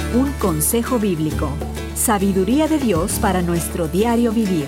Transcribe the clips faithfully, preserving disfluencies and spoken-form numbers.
Un consejo bíblico. Sabiduría de Dios para nuestro diario vivir.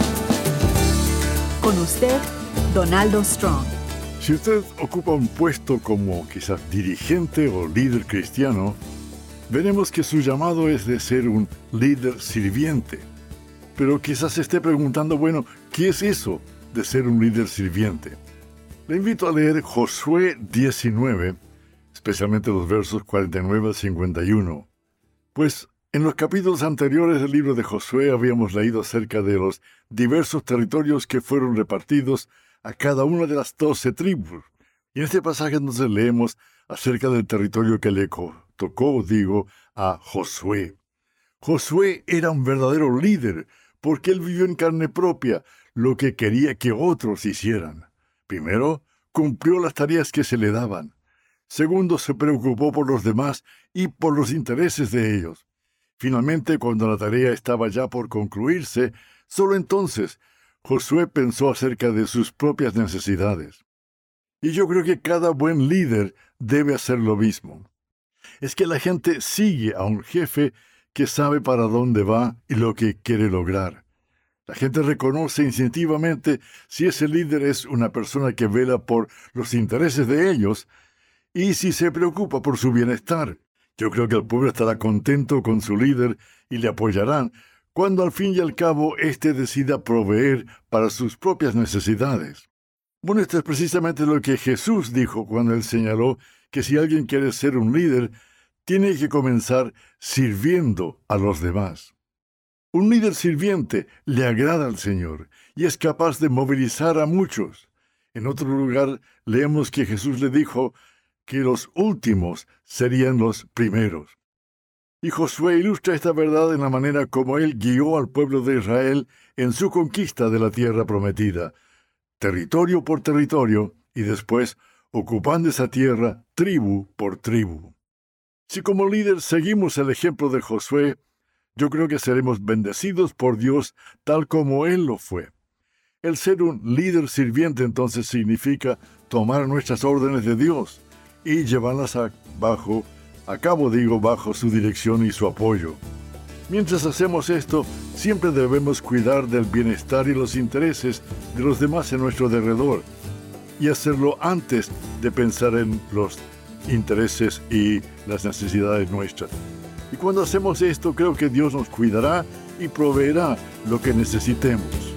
Con usted, Donaldo Strong. Si usted ocupa un puesto como quizás dirigente o líder cristiano, veremos que su llamado es de ser un líder sirviente. Pero quizás se esté preguntando, bueno, ¿qué es eso de ser un líder sirviente? Le invito a leer Josué diecinueve, especialmente los versos cuarenta y nueve al cincuenta y uno. Pues en los capítulos anteriores del libro de Josué habíamos leído acerca de los diversos territorios que fueron repartidos a cada una de las doce tribus. Y en este pasaje entonces leemos acerca del territorio que le tocó, digo, a Josué. Josué era un verdadero líder porque él vivió en carne propia lo que quería que otros hicieran. Primero, cumplió las tareas que se le daban. Segundo, se preocupó por los demás y por los intereses de ellos. Finalmente, cuando la tarea estaba ya por concluirse, solo entonces Josué pensó acerca de sus propias necesidades. Y yo creo que cada buen líder debe hacer lo mismo. Es que la gente sigue a un jefe que sabe para dónde va y lo que quiere lograr. La gente reconoce instintivamente si ese líder es una persona que vela por los intereses de ellos y si se preocupa por su bienestar. Yo creo que el pueblo estará contento con su líder y le apoyarán cuando al fin y al cabo éste decida proveer para sus propias necesidades. Bueno, esto es precisamente lo que Jesús dijo cuando él señaló que si alguien quiere ser un líder, tiene que comenzar sirviendo a los demás. Un líder sirviente le agrada al Señor y es capaz de movilizar a muchos. En otro lugar, leemos que Jesús le dijo que los últimos serían los primeros. Y Josué ilustra esta verdad en la manera como él guió al pueblo de Israel en su conquista de la tierra prometida, territorio por territorio, y después ocupando esa tierra tribu por tribu. Si como líder seguimos el ejemplo de Josué, yo creo que seremos bendecidos por Dios tal como Él lo fue. El ser un líder sirviente entonces significa tomar nuestras órdenes de Dios y llevarlas a, bajo, a cabo, digo, bajo su dirección y su apoyo. Mientras hacemos esto, siempre debemos cuidar del bienestar y los intereses de los demás en nuestro derredor y hacerlo antes de pensar en los intereses y las necesidades nuestras. Y cuando hacemos esto, creo que Dios nos cuidará y proveerá lo que necesitemos.